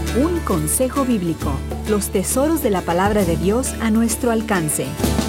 Un consejo bíblico. Los tesoros de la palabra de Dios a nuestro alcance.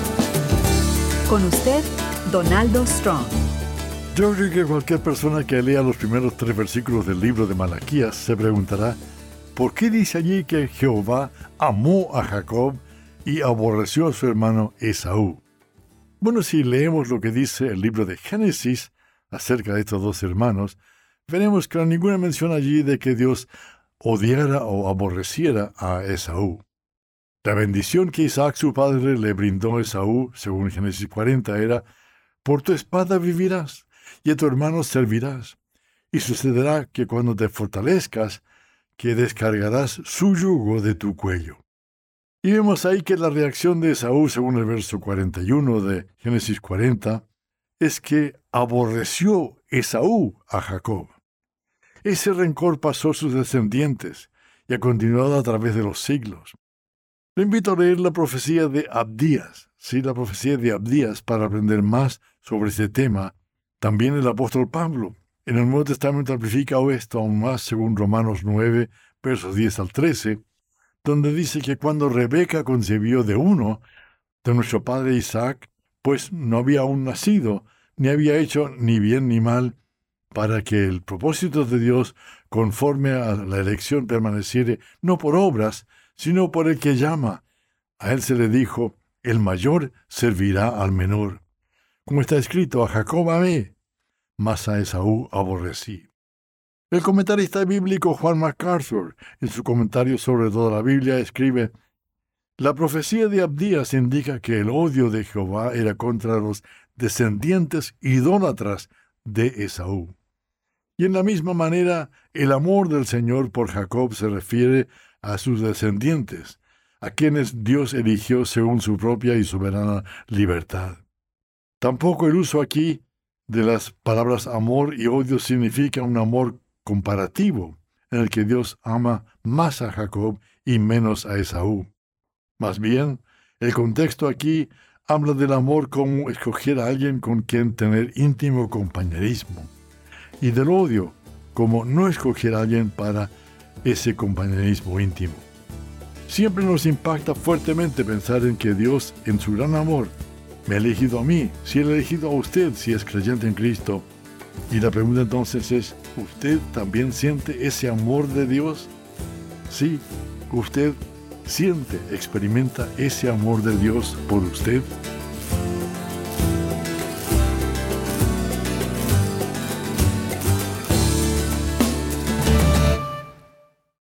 Con usted, Donaldo Strong. Yo creo que cualquier persona que lea los primeros 3 versículos del libro de Malaquías se preguntará, ¿por qué dice allí que Jehová amó a Jacob y aborreció a su hermano Esaú? Bueno, si leemos lo que dice el libro de Génesis acerca de estos 2 hermanos, veremos que no hay ninguna mención allí de que Dios odiara o aborreciera a Esaú. La bendición que Isaac su padre le brindó a Esaú, según Génesis 40, era: por tu espada vivirás, y a tu hermano servirás. Y sucederá que cuando te fortalezcas, que descargarás su yugo de tu cuello. Y vemos ahí que la reacción de Esaú, según el verso 41 de Génesis 40, es que aborreció Esaú a Jacob. Ese rencor pasó a sus descendientes y ha continuado a través de los siglos. Le invito a leer la profecía de Abdías, la profecía de Abdías, para aprender más sobre este tema. También el apóstol Pablo, en el Nuevo Testamento, amplifica esto aún más, según Romanos 9, versos 10 al 13, donde dice que cuando Rebeca concibió de uno, de nuestro padre Isaac, pues no había aún nacido, ni había hecho ni bien ni mal, para que el propósito de Dios, conforme a la elección, permaneciere no por obras, sino por el que llama. A él se le dijo: el mayor servirá al menor. Como está escrito: a Jacob amé, mas a Esaú aborrecí. El comentarista bíblico Juan MacArthur, en su comentario sobre toda la Biblia, escribe: la profecía de Abdías indica que el odio de Jehová era contra los descendientes idólatras de Esaú. Y en la misma manera, el amor del Señor por Jacob se refiere a sus descendientes, a quienes Dios eligió según su propia y soberana libertad. Tampoco el uso aquí de las palabras amor y odio significa un amor comparativo, en el que Dios ama más a Jacob y menos a Esaú. Más bien, el contexto aquí habla del amor como escoger a alguien con quien tener íntimo compañerismo, y del odio como no escoger a alguien para ese compañerismo íntimo. Siempre nos impacta fuertemente pensar en que Dios, en su gran amor, me ha elegido a mí, si Él ha elegido a usted, si es creyente en Cristo. Y la pregunta entonces es: ¿usted también siente ese amor de Dios? Sí, usted siente, experimenta ese amor de Dios por usted.